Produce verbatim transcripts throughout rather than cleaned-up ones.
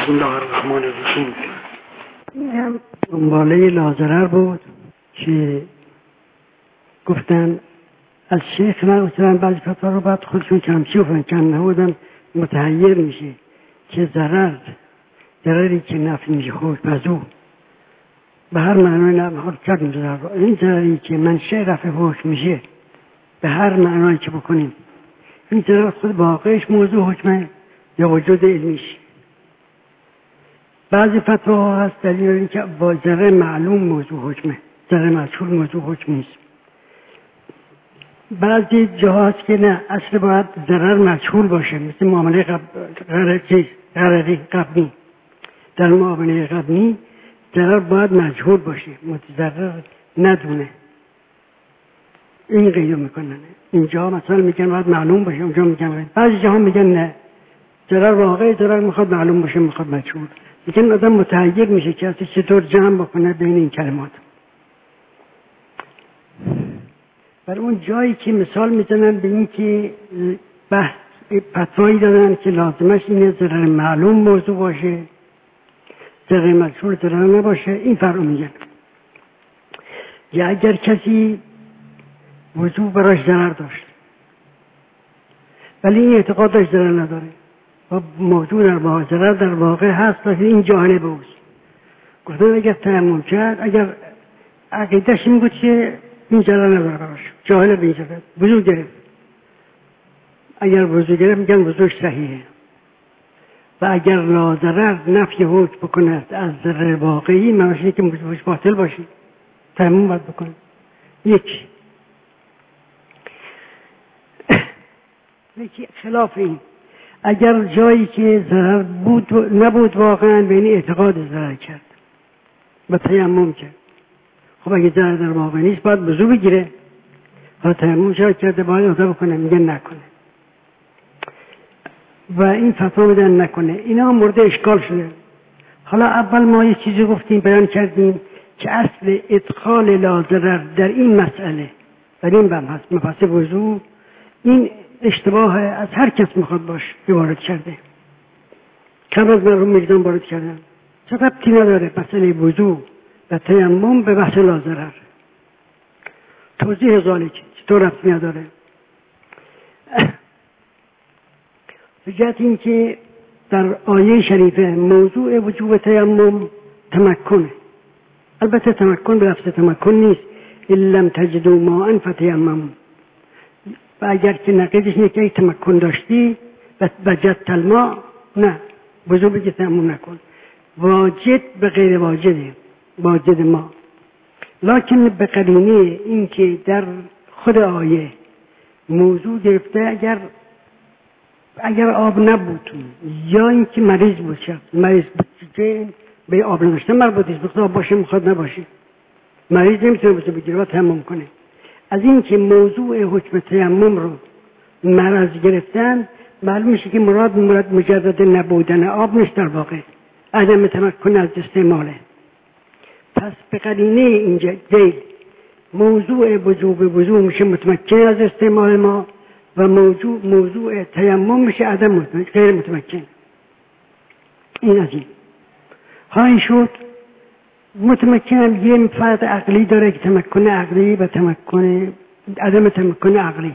بسم الله الرحمن الرحیم. دنباله لاضرر بود که گفتن از شیخ نگفتن بعضی فتوا رو بعد خودشون کمچی بودن کم نبودن متحیر میشه که ضرر ضرری که نفع میشه خود پزو به هر معنای نفع کردیم ضرر رو این ضرری که منشأ رفع حکم میشه به هر معنایی که بکنیم این ضرر خود واقعش موضوع حکمه یا وجود علمیش. بعضی فتواها هست دلیل این که با ضرر معلوم موضوع حکمه، ضرر مجهول موضوع حکم نیست. بعضی جاها هست که نه اصل باید ضرر مجهول باشه، مثل معامله قبلی قراری قبلی. در معامله قبلی ضرر باید مجهول باشه، متضرر ندونه. این قید میکنن. اینجا مثلا میگن باید معلوم باشه، اونجا میگن بعضی جاها میگن نه ضرر واقعی ضرر میخواد معلوم باشه میخواد مجهول. میگن آدم متحیر میشه که اصلا چطور جمع بکنه بین این کلمات. بر اون جایی که مثال میزنن به این که بحث فتوایی دادن که لازمش اینه ضرر معلوم موضوع باشه ضرر مجهول ضرر نباشه، این فرق میگن. یا اگر کسی موضوع براش ضرر داشت ولی این اعتقاد داشت ضرر نداره و موضوع در واقع ضرر در واقع هست ولی این جانب اوست، گفتن اگر تیمم کرد اگر عقیدهش این بود که این ضرر نداره براش جاهل به این ضرر وضو گرفت، اگر وضو گرفت میگن وضوش صحیحه. و اگر لاضرر نفی حکم بکنه از ضرر واقعی معنیش اینه که وضوش باطل باشه تیمم باید بکنه. یک یکی خلاف این اگر جایی که ضرر بود نبود واقعا به این اعتقاد ضرر کرد و تیمم کرد، خب اگه ضرر در واقع نیست باید وضو بگیره و تیمم شاید کرده باید ادا بکنه، میگن نکنه و این فتوا میدن نکنه. اینا مورد اشکال شده. حالا اول ما یه چیزی گفتیم بیان کردیم که اصل ادخال لاضرر در این مسئله در این بم هست مبحث وضو، این اشتباه از هر کس میخواد باش وارد کرده کم از مرحوم میردان وارد کردن چه ربطی نداره مسئله وضو و تیمم به بحث لاضرر. توضیح ذالک چطور ربطی نداره؟ بجهت این که در آیه شریفه موضوع وجوب تیمم تمکنه، البته تمکن به لفظ تمکن نیست الا لم تجدوا ماء فتیمموا، و اگر که نقیدش اینه که ای تمکن داشتی وجدت الماء نه وضو بگی تیمم نکن. واجد به غیر واجده واجد ما، لکن به قرینه این که در خود آیه موضوع گرفته اگر اگر آب نبود یا اینکه مریض بود شد مریض بود که به آب نداشته مربوط است، بخواد باشه میخواد نباشه مریض نمیتونه وضو بگیره و تیمم کنه. از این که موضوع حکم تیمم رو مرض گرفتن معلوم میشه که مراد مراد مجرد نبودن آب نیست، در واقع عدم تمکن از استعماله. پس به قرینه اینجا ذیل موضوع وجوب وضو میشه متمکن از استعمال ما و موضوع موضوع تیمم میشه عدم متمکن غیر متمکن. این از این خواهی شد. متمکن هم یه فرد عقلی داره که تمکن عقلی و تمکن عدم تمکن عقلی.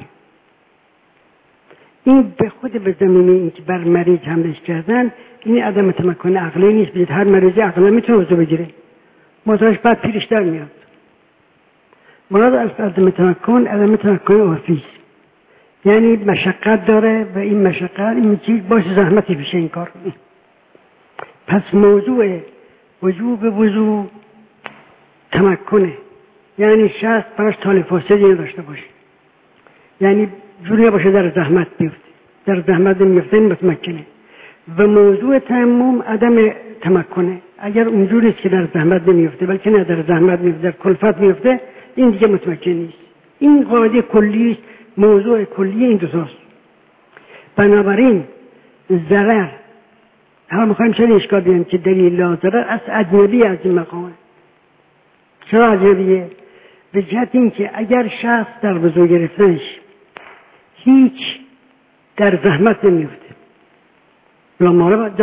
این به خود به زمینه این که بر مریض حملش کردن این عدم تمکن عقلی نیست، بید هر مریضی عقلا میتونه وضو بگیره موضوعش بعد پیرش در میاد. مراد از عدم تمکن عدم تمکن عرفی، یعنی مشقت داره و این مشقت این چیز باشه زحمتی پیشه این کار. پس موضوع وجوب وضو تمکنه، یعنی شخص براش طالب فاسدی نداشته باشه، یعنی جوری باشه در زحمت بیفته، در زحمت نمیفته متمکنه. و موضوع تیمم عدم تمکنه، اگر اونجوری است که در زحمت نمیفته بلکه نه در زحمت میفته در کلفت میفته این دیگه متمکن نیست. این قاعده کلی است، موضوع کلی این دو تاست. بنابراین ضرر هم میخوایم چه اشکال بیاریم که دلیل لاضرر از اجنبی از این مقامه. چرا اجنبیه؟ به جهت این که اگر شخص در وضو گرفتنش هیچ در زحمت نمیفته،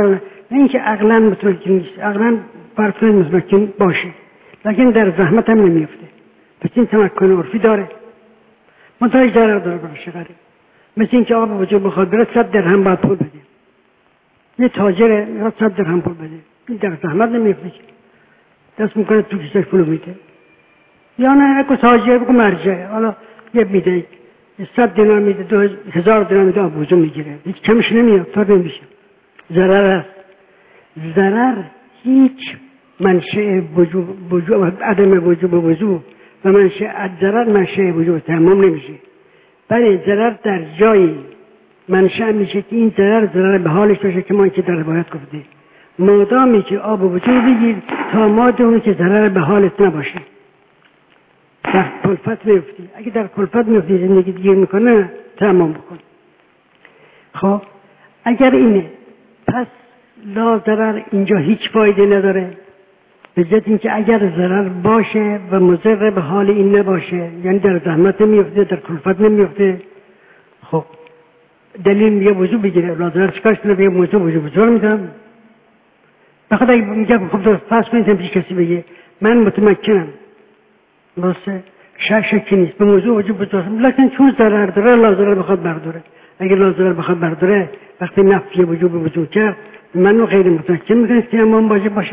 نه اینکه عقلا متمکن نیست، عقلا براتون متمکن باشه لیکن در زحمت هم نمیفته. پس این تمکن عرفی داره، منتهی ضرر داره براش غریب. مثل اینکه آب وجود بخواد بره صد درهم باید پول بده. یه تاجره میخواد صد درهم پول بده، این در زحمت نمیفته که دست میکنه تو کیسش پولو میده. یا نه اگه تاجر بگو مرجع حالا یه میده صد دینار میده، دو هزار دینار میده، آب وجود میگیره، هیچ کمش نمیاد، تا نمیشه. ضرر هست. ضرر هیچ منشأ وجود وجود عدم وجود وضو و منشأ ضرر منشأ وجود تمام نمیشه. برای ضرر در جایی منشأ میشه که این ضرر ضرر به حالش باشه که ما که در روایت گفته مادامی که آب وجود بگیر تا مادامی که ضرر به حالت نباشه در کلفت میفتی. اگه در کلفت میفتی زندگی گیر میکنه تمام بکن. خب اگر اینه پس لا ضرر اینجا هیچ فایده نداره، به جهت اینکه اگر ضرر باشه و مضر به حال این نباشه، یعنی در زحمت نمیفته، در کلفت نمیفته، خب دلیل میگه وضو بگیره. لا ضرر چیکارش کنه؟ بگه وضو وضو وضو میدم. بخاطر اگه میگه خب فرض کنید پیش کسی بگه من متمکنم، درسته شک شکی نیست به موضوع وجود بذارم، لیکن چون ضرر داره لا ضرر بخواد برداره. اگه لا ضرر بخواد برداره وقتی نفی وجود به وجود کرد منو غیر متمکن میکنه که امام واجب باشه.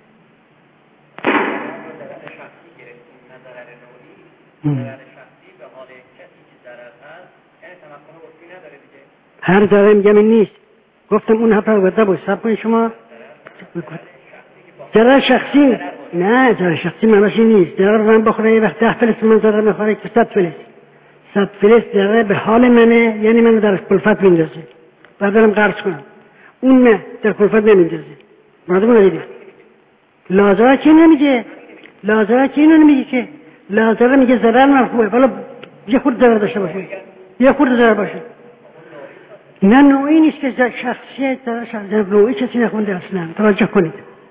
هر ضرر میگم این نیست، گفتم اون حرف رو بده باش سب کنید شما. ضرر شخصی نه، ضرر شخصی معناش نیست. ضرر من بخوره یه وقت ده فلس من ضرر میخوره که صد فلس صد فلس ضرر به حال منه، یعنی من در کلفت میندازه بعد برم قرض کنم، اون نه در کلفت نمیندازه. مردم رو دیدید لازره چی نمیگه؟ لازره چی نمیگه که لازره میگه ضرر مرفوعه، ولی یه خورد ضرر داشته باشه، یه خورد ضرر باشه. نه نوعی نیست که شخصیت ضرر شخصی نوعی کسی نخونده اصلا. توجه کنید.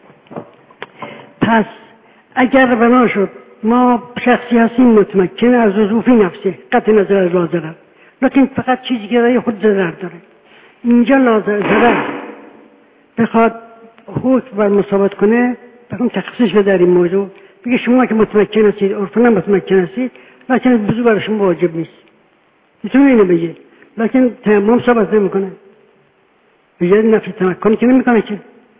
پس اگر بنا شد ما شخصی هستیم متمکن از وظوفی نفسه قطع نظر از لازره، لیکن فقط چیزی که یه خود ضرر داره. اینجا لازره بخواد حکم بر مصابت کنه بخوام تخصیص بده در این موضوع، بگه شما که متمکن هستید عرفاً متمکن هستید لیکن وضو برای شما واجب نیست، میتونه اینو بگه، لیکن تمام ثابت نمیکنه. بجای نفی تمکن که نمیکنه که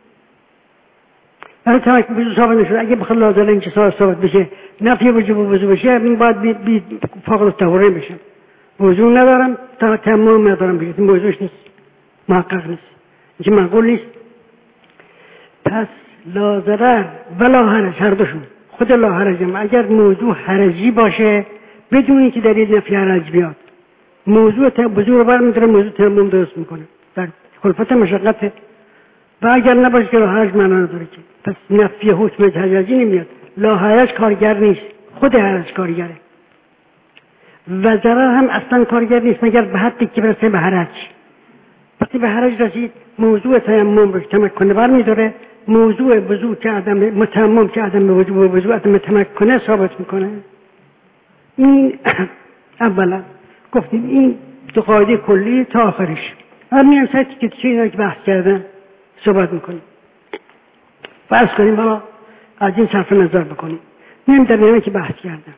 برای تمکن وضو ثابت نشده. اگه بخواد لازم این چیزا ثابت بشه نفی وجوب وضو بشه این باید بی, بی فاقد التورع بشه. وضو ندارم تا تمام ندارم بگه این موضوعش نیست، محقق نیست، این معقول نیست. پس لا ضرر ولا حرج هر دوشون خود لا حرج. اگر موضوع حرجی باشه بدون اینکه دلیل نفی حرج بیاد موضوع وضو رو برمی‌داره، موضوع تمام درست میکنه در کلفت مشقت. و اگر نباشه که لا حرج معنا نداره که پس نفی حکم حرجی نمیاد. لا حرج کارگر نیست، خود حرج کارگره و ضرر هم اصلا کارگر نیست مگر به حدی که برسه به حرج. وقتی به حرج رسید موضوع تیمم رو تمکن برمی‌داره، موضوع وضو که عدم متمم که عدم وجوب و وضو عدم تمکن ثابت میکنه. این اولا گفتیم این دو قاعده کلی تا آخرش. همین سطحی که چه اینا که بحث کردن صحبت میکنیم. فرض کنیم حالا از این صرف نظر بکنیم میریم در میانه که بحث کردن.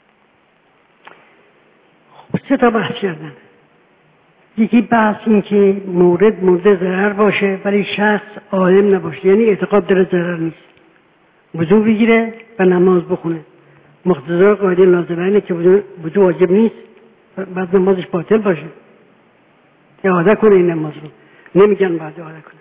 خب سه تا بحث کردن. یکی بحث این که مورد مورد ضرر باشه ولی شخص عالم نباشه، یعنی اعتقاد داره ضرر نیست، وضو بگیره و نماز بخونه. مقتضای قاعده لازمه اینه که وضو واجب نیست بعد نمازش باطل باشه، اعاده کنه این نماز رو، نمیگن بعد اعاده کنه.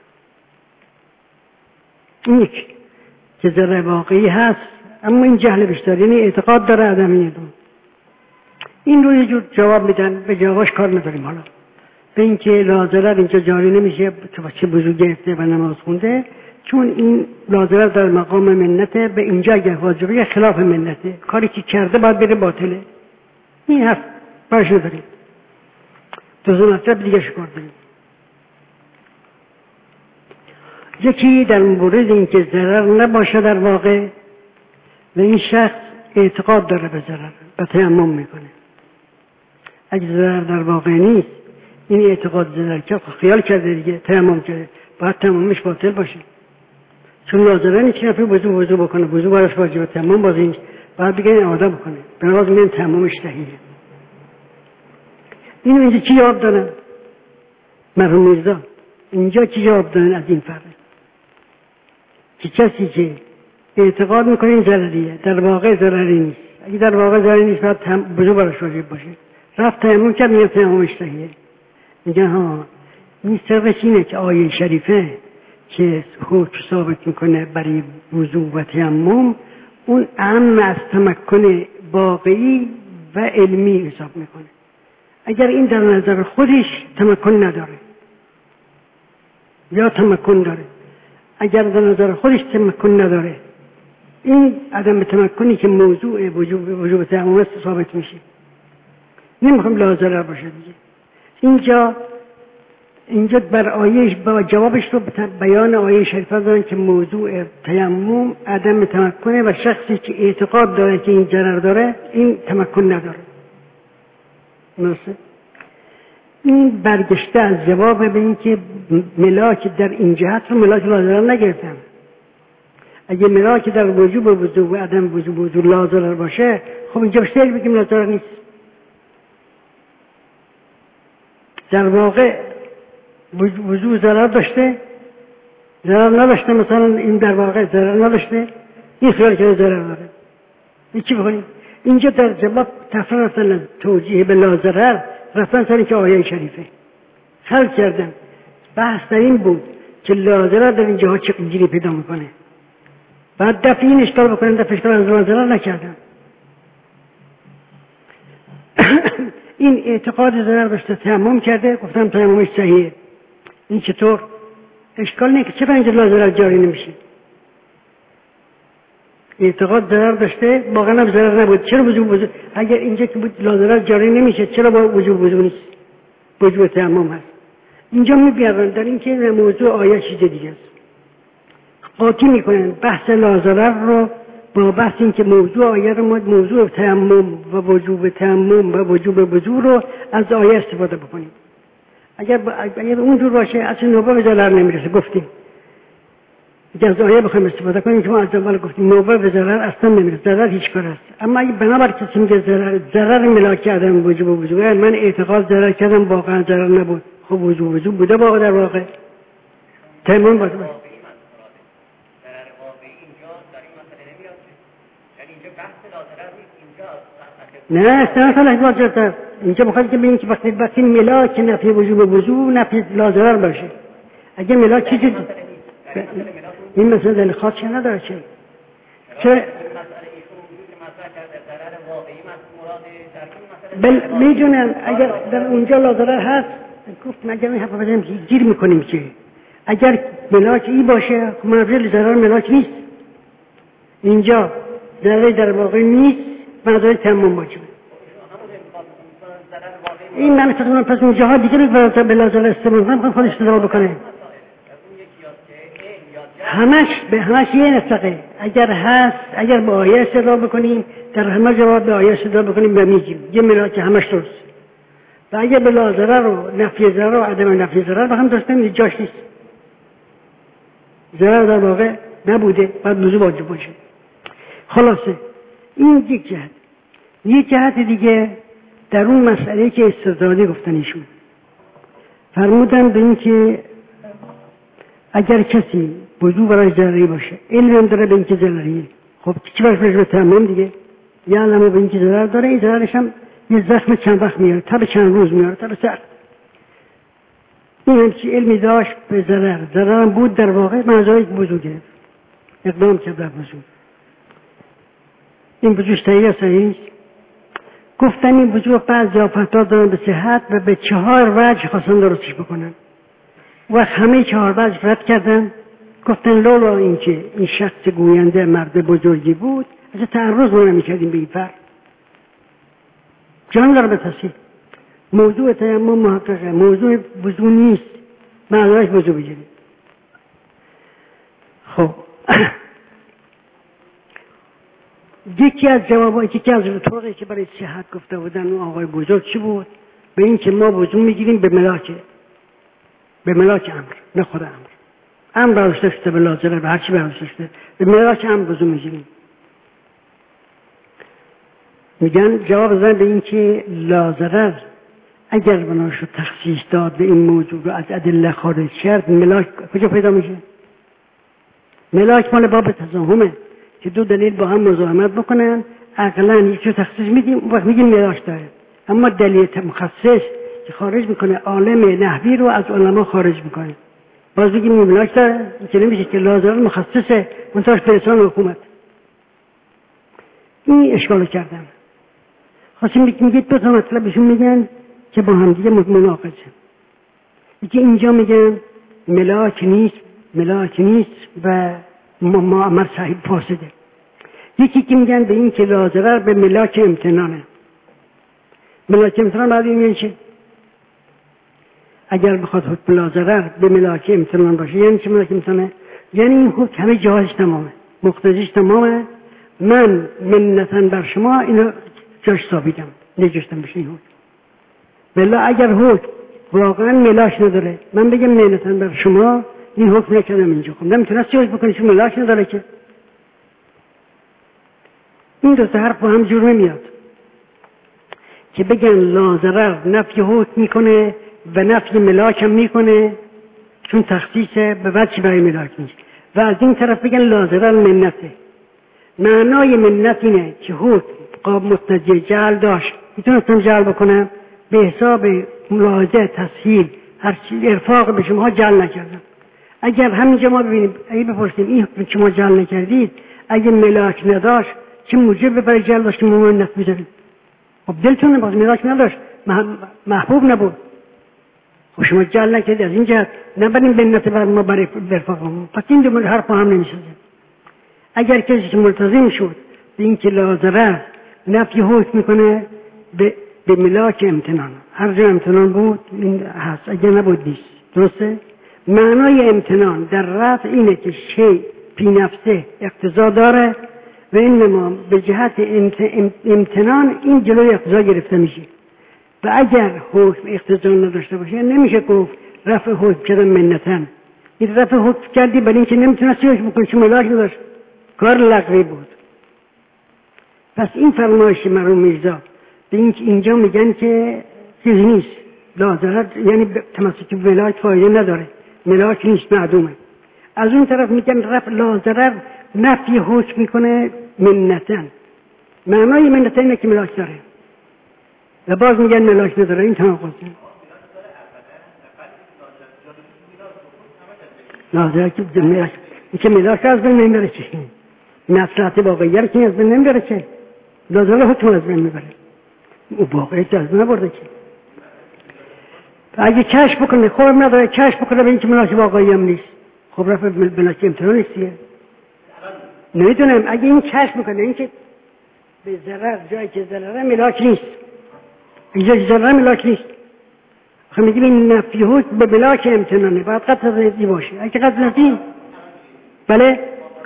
این یک که ضرر واقعی هست اما این جهل بیشتر، یعنی اعتقاد داره عدمیه دون. این رو یه جور جواب میدن، به جوابش کار نداریم. حالا به این که لازره اینجا جاری نمیشه که بچه وضو گرفته و نماز خونده، چون این لازره در مقام منته، به اینجا اگر واجبه خلاف منته، کاری که کرده باید بره باطله. این حرف باش نداریم. دوزه مطلب دیگه شکار داریم. یکی در مورد این که ضرر نباشه در واقع و این شخص اعتقاد داره به ضرر و تیمم میکنه. اگه ضرر در واقع نیست این اعتقاد ضرر که خیال کرده دیگه تیمم کرده، باید تمامش باطل باشه، چون لازمه نیست که نفر وضو وضو بکنه، وضو براش واجبه، تمام باز این باید بگه این آدم بکنه، بنابراین میگن تمامش صحیحه. اینو اینجا چی جواب دادن؟ مرحوم میرزا اینجا چی جواب دادن از این فرق؟ که کسی که اعتقاد میکنه این ضرریه در واقع ضرری نیست، اگه در واقع ضرری نیست باید وضو براش واجب باشه، رفت تیمم کرد میگه تیممش صحیحه. میگن ها این سرش اینه که آیه شریفه که حکم ثابت میکنه برای وضو و تیمم اون اهم از تمکن واقعی و علمی حساب میکنه. اگر این در نظر خودش تمکن نداره یا تمکن داره، اگر در نظر خودش تمکن نداره، این عدم تمکنی که موضوع وجوب وجوب تیمم است ثابت میشه. نمیخوام لازم باشه دیگه. اینجا اینجا بر آیهش با جوابش رو بیان آیه شریفه دادن که موضوع تیمم عدم تمکنه و شخصی که اعتقاد داره که این ضرر داره این تمکن نداره. درسته؟ این برگشته از جواب به این که ملاک در این جهت رو ملاک لازم نگرفتم. اگه ملاک در وجوب وضو و عدم وجوب وضو لازم باشه، خب اینجا بیشتر بگیم لازم نیست. در واقع وضو ضرر داشته، ضرر نداشته، مثلا این در واقع ضرر نداشته، این خیال که ضرر داره. این چی بکنیم؟ اینجا در جواب تفران رفتن توجیه به لازرر رفتن سر که آیه شریفه خلق کردن. بحث در این بود که لازرر در این جهات چه گیری پیدا میکنه، بعد دفع این اشکال بکنن، دفع اشکال از لازرر نکردن. این اعتقاد ضرر داشته تیمم کرده، گفتم تیممش صحیحه. این چطور؟ اشکال نه که چرا اینجا لازرر جاری نمیشه؟ اعتقاد ضرر داشته، واقعا هم ضرر نبود، چرا وجوب وجود؟ اگر اینجا که بود لازرر جاری نمیشه، چرا با وجوب وجود نیست؟ وجوب تیمم هست. اینجا میبیارن در این که موضوع آیه چیز دیگه است، قاطی میکنن بحث لازرر رو با بحث این که موضوع آیه رو موضوع تیمم و وجوب تیمم و وجوب وضو رو از آیه استفاده بکنیم. اگر اگر اونجور باشه اصلا نوبه به ضرر نمیرسه. گفتیم اگر از آیه بخوایم استفاده کنیم که ما از اول گفتیم نوبه به ضرر اصلا نمیرسه، ضرر هیچ کار است. اما اگه بنابر کسی میگه ضرر ضرر ملاک عدم وجوب وضو، من اعتقاد ضرر کردم واقعا ضرر نبود، خب وجوب وضو بوده واقعا در واقع تیمم باشه. نه اصلا خلاص واجبه. اینجا بخواد که ببینید که وقتی وقتی ملاک نفی وجوب وضو نفی لازرر باشه، اگه ملاک چیزی این مثلا دلیل خاصی نداره. چه چه بل میدونم اگر در اونجا لازرر هست، گفت مگر این حرف بزنیم که گیر میکنیم که اگر ملاک ای باشه منظور ضرر ملاک نیست، اینجا ضرر در واقع نیست، منظور تمام باشه. این من فکر پس اون جهات دیگه رو به لازم استعمال کنم خودش استفاده بکنه. همش به همش یه نسقه. اگر هست اگر با آیه استدلال بکنیم در همه جواب به آیه استدلال بکنیم و میگیم یه ملاک همش درست. و اگر به لازره رو نفی ضرر و عدم نفی ضرر با هم درست نمیشه، جاش نیست. ضرر در واقع نبوده، باید وضو واجب باشه. خلاصه این یک جهت. یک جهت دیگه در اون مسئله که استدلالی گفتن ایشون فرمودن به این که اگر کسی وضو برای ضرری باشه، علم داره به این که ضرریه، خب چی باشه به تمام دیگه، یا علمه به این که ضرر داره، این ضررش هم یه زخم چند وقت میاره، تب چند روز میاره، تب سر. این همچی علمی داشت به ضرر، ضرر هم بود در واقع، منظوری که وضو گرفت، اقدام کرد در وضو. این وضوش صحیح صحیح گفتن این وضو بعضی ها فتوا دارن به صحت و به چهار وجه خواستن درستش بکنن و همه چهار وجه رد کردن. گفتن لولا این که این شخص گوینده مرد بزرگی بود از تعرض ما نمی‌کردیم به این فرق. جان داره به تصحیح موضوع تیمم محققه، موضوع وضو نیست، معذرش وضو بگیریم. خب یکی از جوابایی که از طرقی که برای صحت گفته بودن اون آقای بزرگ چی بود؟ به این که ما وضو میگیریم به ملاک به ملاک امر، نه خود امر. هم براش داشته به لازره به هرچی براش داشته به ملاک هم بزو میگیریم. میگن جواب زن به این که لازرر اگر بناشو تخصیص داد به این موضوع رو از ادله خارج کرد، ملاک کجا پیدا میشه؟ ملاک مال باب تزاهمه که دو دلیل با هم مزاحمت بکنن، عقلا یکی رو تخصیص میدیم اون وقت میگیم ملاک داره. اما دلیل مخصص که خارج میکنه عالم نحوی رو از علما خارج میکنه، باز بگیم ملاک داره، که نمیشه که لازرر مخصصه منتاش به لسان حکومت. این اشکالو کردم. خواستیم میگید دو تا مطلب بهشون میگن که با هم دیگه مناقضه. یکی اینجا میگن ملاک نیست، ملاک نیست و معامر صحیح فاسده. یکی که میگن به این که لازرر به ملاک امتنانه. ملاک امتنان بعد این چه؟ اگر بخواد حکم لازرر به ملاک امتنان باشه یعنی چه ملاک امتنانه؟ یعنی این حکم همه جاهش تمامه، مقتضیش تمامه، من منتاً بر شما اینو جاش ثابتم نجاشتم بشه این حکم. بلا اگر حکم واقعا ملاک نداره من بگم منتاً بر شما این حکم نکردم اینجا، خب نمیتونست چه حکم بکنی چون ملاک نداره که. این دو تا حرف با هم جور نمیاد که بگن لازرر نفی حکم میکنه و نفی ملاک هم میکنه چون تخصیصه به وجه برای ملاک نیست، و از این طرف بگن لازرر منته. معنای منت اینه که حکم قاب متنجه جعل داشت، میتونستم جعل بکنم به حساب ملاحظه تسهیل هرچی ارفاق به شما جعل نکردم. اگر همینجا ما ببینیم اگه بپرسیم این حکم که ما جعل نکردید اگه ملاک نداشت چه موجب برای جعل داشت که ما منت میذاریم؟ خب دلتونه باز ملاک نداشت محبوب نبود، خب شما جعل نکردید از این جهت نبریم منت بر ما برای ارفاق هم. پس این دو حرف با هم نمیشه. اگر کسی ملتزم شد به این که لازرر نفی حکم میکنه به, به ملاک امتنان، هر جا امتنان بود این هست، اگر نبود نیست. درسته؟ معنای امتنان در رفع اینه که شیء فی نفسه اقتضا داره و اینما به جهت امتنان این جلوی اقتضا گرفته میشه، و اگر حکم اقتضا نداشته باشه نمیشه گفت رفع حکم کردن منتن. این رفع حکم کردی برای اینکه نمیتونستی حکم بکنی چون ملاک نداشت، کار لغوی بود. پس این فرمایش مرحوم میرزا به این اینجا میگن که چیزی نیست، لازرر یعنی تمسک به ملاک فایده نداره، ملاک نیست، معدومه. از اون طرف میگن رفع لازرر نفی حکم میکنه منتن، معنای منتن اینه که ملاک داره و باز میگن ملاک نداره. این تناقضه. لازرر که ملاک که ملاک از بین نمیبره چه مصلحت واقعیه رو که از بین نمیبره چه لازرر حکم از بین میبره، او واقعیت از بین نبرده که. اگه کشف بکنه خب نداره، کشف بکنه به این که ملاک واقعی هم نیست، خب رفع ملاک امتنان نیستیه. نمیدونم اگه این کشف بکنه این که به ضرر جایی که ضرره ملاک نیست، اینجا که ضرره ملاک نیست، خب میگیم این نفی حکم به ملاک امتنانه، باید قطع زیدی باشه. اگه قطع زیدی بله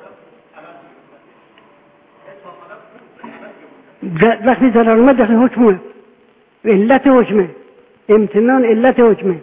وقتی ضرر اومد داخل حکمه، علت حکمه، امتنان علت حکمه.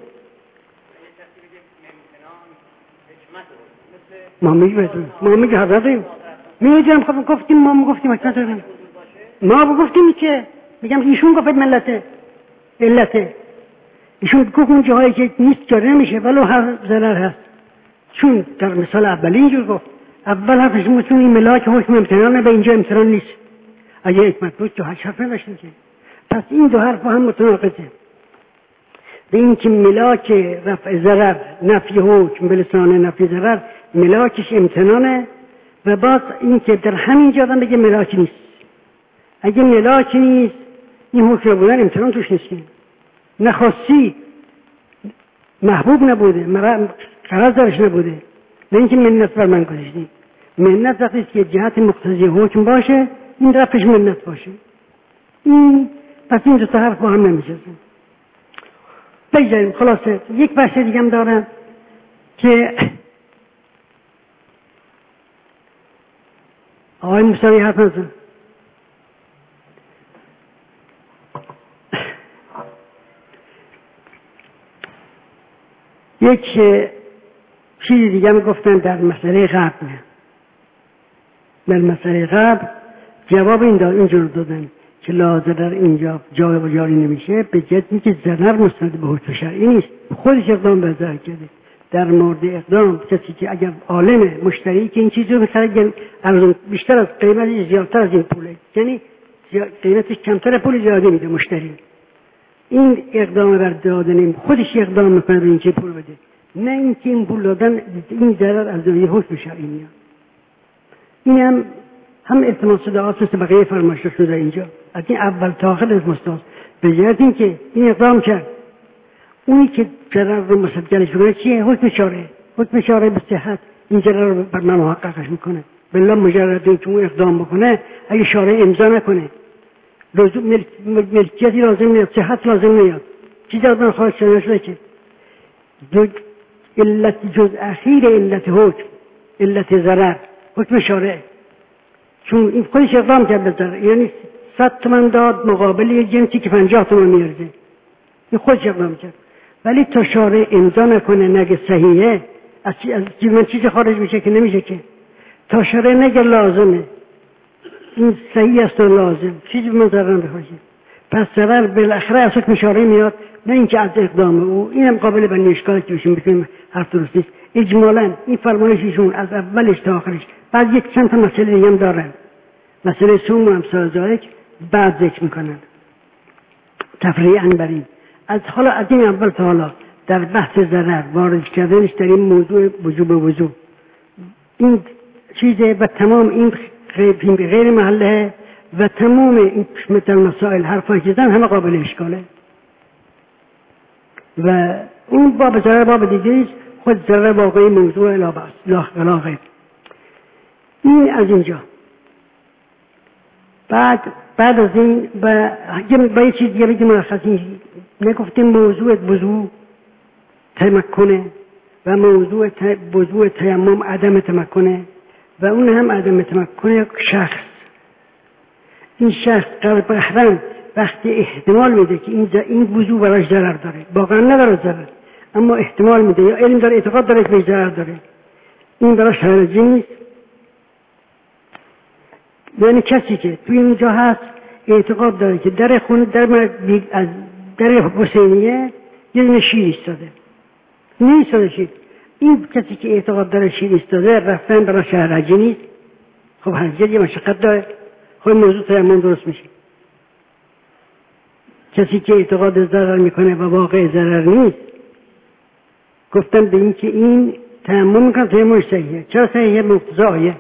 ما میگیم ما میگیم حضرتیم میگیم خب گفتیم ما گفتیم حکمت داریم، ما گفتیم که میگم ایشون گفت ملته علته، ایشون گفت اون جاهایی که نیست جاری نمیشه ولو هر ضرر هست، چون در مثال اولی اینجور گفت اول حرفش چون این ملاک حکم امتنانه به اینجا امتنان نیست، اگه حکمت بود تو هشت حرف نداشتیم که. پس این دو حرف هم متناقضه. به این که ملاک رفع ضرر نفی حکم به لسان نفی ضرر ملاکش امتنانه، و باز این که در همین جا بگه ملاک نیست. اگه ملاک نیست این حکم بودن امتنان توش نیست، نخواستی محبوب نبوده، قرار درش نبوده، نه اینکه منت بر من گذاشتی. منت وقتی که جهت مقتضی حکم باشه این رفعش منت باشه. این پس این دو تا حرف با هم نمیشه. بگذاریم خلاصه یک بحث دیگه هم دارم که آقای موسوی حرف نزن. یک چیزی دیگه هم گفتن در مسئله قبل. در مسئله قبل جواب این داد اینجور دادن که لا ضرر اینجا جا و جاری نمیشه، به جهت اینکه ضرر مستند به حکم شرعی نیست، خودش اقدام به ضرر کرده. در مورد اقدام کسی که اگر عالم مشتری که این چیزی رو بخره ارزون بیشتر از قیمتش زیادتر از این پوله، یعنی قیمتش کمتر پول زیادی میده مشتری، این اقدام بر دادن خودش اقدام میکنه به این چه پول بده، نه اینکه این پول دادن این ضرر از روی حکم شرعی میاد. این هم هم التماس صداقات مثل بقیه فرمایشات شده اینجا از این اول تا آخر از مستاز، به جهت اینکه این اقدام کرد اونی که ضرر رو مسجلش بکنه چیه؟ حکم شارع. حکم شارع به صحت این ضرر رو بر من محققش میکنه. بالله مجرد اینکه اون اقدام بکنه اگه شارع امضا نکنه لزوم ملکیتی لازم نیاد، صحت لازم نیاد، چیزی از من خواهد شده نشده که علت جز اخیر علت حکم علت ضرر حکم شارع، چون این خودش اقدام کرد به ضرر، یعنی صد تومن داد مقابل یه جنسی که پنجاه تومن میارزه، این خودش اقدام کرد. ولی تا شارع امضا نکنه نگه صحیحه از من چیز خارج میشه که نمیشه که، تا شارع نگه لازمه این صحیح است و لازم چیزی به من ضرر نمیخوره، پس ضرر بالاخره از حکم شارع میاد، نه اینکه از اقدام او. اینم قابل بنی اشکاله که بشیم بکنیم حرف درست نیست. اجمالا این فرمایششون از اولش تا آخرش بعد یک چند تا مسئله دیگه هم دارن، مسئله سوم و امثال ذالک بعد ذکر میکنن تفریعاً بر این. از حالا از این اول تا حالا در بحث ضرر وارد کردنش در این موضوع وجوب وضو این چیزه و تمام این غیر محله و تمام این مثل مسائل حرفایی که زن همه قابل اشکاله و اون باب ضرر باب دیگه خود ضرر واقعی موضوع لا بأس لا غیر. این از اینجا بعد بعد از این با با یه چیز دیگه بگیم مرخصی نگفتیم موضوع وضو تمکنه و موضوع وضو تیمم عدم تمکنه و اون هم عدم تمکن شخص. این شخص قبلا وقتی احتمال میده که این این وضو براش ضرر داره، واقعا نداره ضرر اما احتمال میده یا علم داره اعتقاد داره که ضرر داره، این براش حرجی نیست. یعنی کسی که توی اینجا هست اعتقاد داره که در خونه در از در حسینیه یه دونه شیر ایستاده، نیستاده شیر، این کسی که اعتقاد داره شیر ایستاده رفتن برای شهرجی نیست. خب حرجی یه مشقت داره، خب موضوع تیمم درست میشه. کسی که اعتقاد ضرر میکنه و واقع ضرر نیست گفتن به این که این تیمم میکنه تیممش صحیحه. چرا صحیحه؟ مقتضای آیه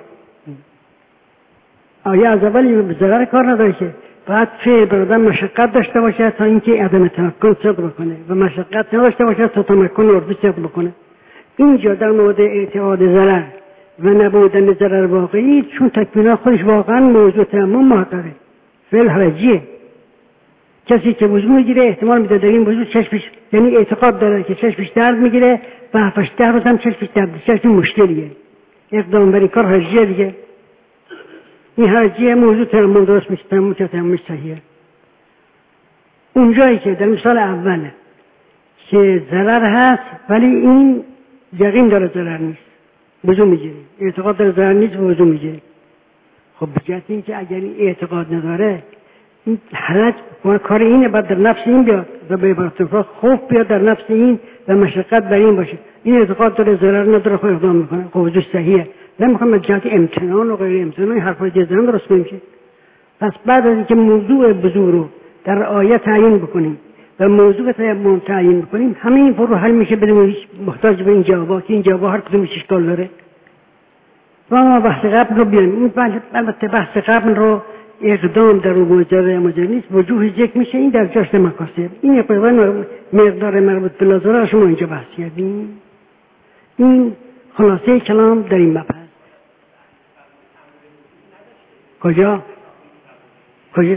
آیه از اولی به ضرر کار نداره که باید فعل برادن مشقت داشته باشه تا اینکه عدم تمکن صدق بکنه و مشقت نداشته باشه تا تمکن عرضی صدق بکنه. اینجا در مورد اعتقاد ضرر و نبودن ضرر واقعی چون تکمیلا خودش واقعا موضوع تمام محققه فعل حرجیه. کسی که وضو میگیره احتمال میده در این وضو چشمش یعنی اعتقاد داره که چشمش درد میگیره و هفتش ده روز هم چشمش درد چشم مشکلیه، اقدام بر این کار حرجیه دیگه. این حرجیه موضوع تمام درست میشه، تمام که تمامش صحیحه. اونجایی که در مثال اول که ضرر هست ولی این یقین داره ضرر نیست وضو میگیره، اعتقاد داره ضرر نیست وضو میگیره. خب بجهت این که اگر این اعتقاد نداره این حرج و کار اینه بعد در نفس این بیاد و به ارتفاع خوف بیاد در نفس این و مشقت بر این باشه. این اعتقاد داره ضرر نداره خود اقدام میکنه، خب وضوش صحیحه. نمیخوام از جهت امتنان و غیر امتنان این حرفای جزدان درست نمیشه. پس بعد از اینکه موضوع وضو رو در آیه تعیین بکنیم و موضوع تیمم تعیین بکنیم همه این فرو حل میشه بدون هیچ محتاج به این جوابا که این جوابا هر کدومش اشکال داره. و ما بحث قبل رو بیاریم. البته بحث قبل رو اقدام در مجرد مجرد نیست، وجوه ذکر میشه این در جشت مکاسب. این اقدام مقدار مربوط به لازمه شما اینجا بحث کردیم. این خلاصه کلام در این مبحث. کجا؟ کجا؟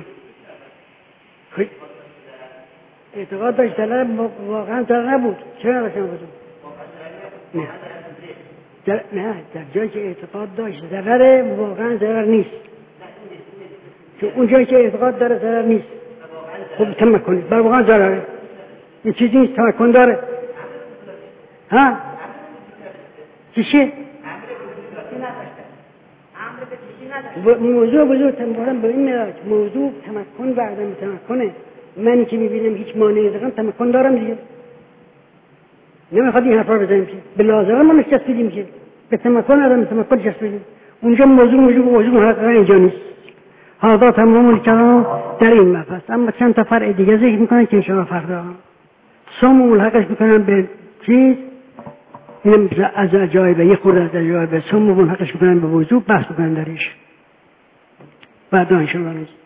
اعتقاد داشت ضرر واقعا ضرر نبود. چرا داشتن بود؟ نه در نه در جایی که اعتقاد داشت ضرر واقعا ضرر نیست. چون اون جایی که اعتقاد داره ضرر نیست. خب تمکن بر واقعا ضرره. این چیزی نیست تمکن داره. ها؟ چیه؟ موضوع بزرگ تنبارم به این مراج موضوع تمکن و عدم تمکنه. منی که میبینم هیچ مانعی دارم تمکن دارم دیگه، نمیخواد این حرفا رو بزنیم که به لازمه ما نشستیم که به تمکن عدم تمکن نشستیم. اونجا موضوع موضوع موضوع محققا اینجا نیست. هذا تمام الکلام در این مبحث. اما چند تا فرع دیگه ذکر میکنن که انشاءالله فردا سوم ملحقش میکنن به چیز، اینم از عجایبه، یه خورده از عجایبه سوم ملحقش میکنن به موضوع، بحث میکنن درش بعدا انشاءالله نیست.